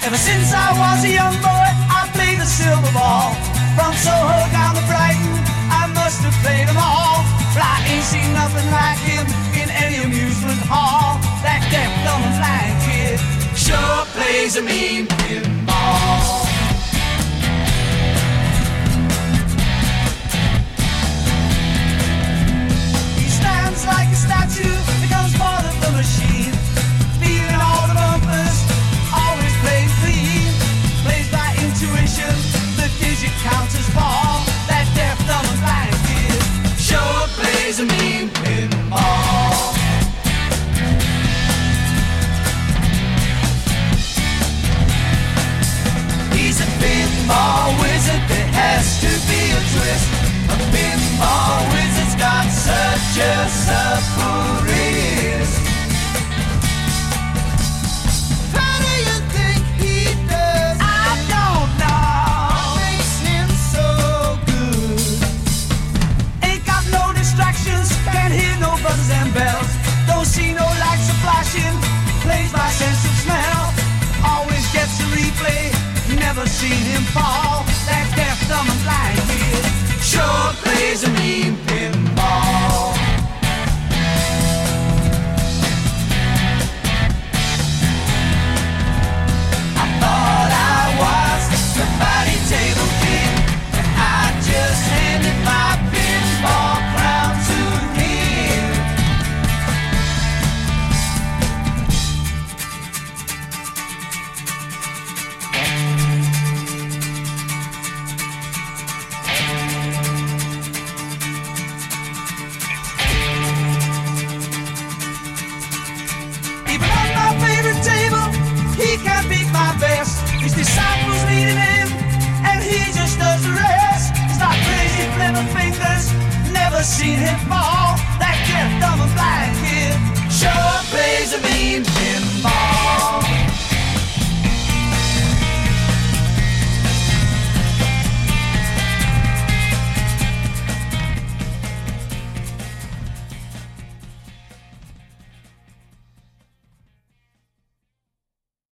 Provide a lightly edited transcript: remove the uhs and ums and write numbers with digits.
Ever since I was a young boy, I played the silver ball. From Soho down to Brighton, I must have played them all. But I ain't seen nothing like him in any amusement hall. That deaf, dumb and blind kid sure plays a mean pinball. He stands like a statue, becomes part of the machine. Feeling all the bumpers, always playing clean. Plays by intuition, the digit counters fall. That deaf, dumb and blind kid sure plays a mean pinball. He's a pinball wizard, there has to be a twist. A pinball wizard's got such a supple wrist. How do you think he does it? I don't know. What makes him so good? Ain't got no distractions, can't hear no buzzers and bells. Don't see no lights are flashing, plays by sense of smell. Always gets a replay, never seen him fall. That deaf, dumb and blind kid sure plays a mean pinball. I thought I was the body table king, and I just handed my pinball crown to him. Even on my favorite table, he can't beat my best. His disciples needed him, and he just does the rest. He's not crazy, flipping fingers, never seen him fall. That deaf, dumb and blind kid sure plays a mean pinball.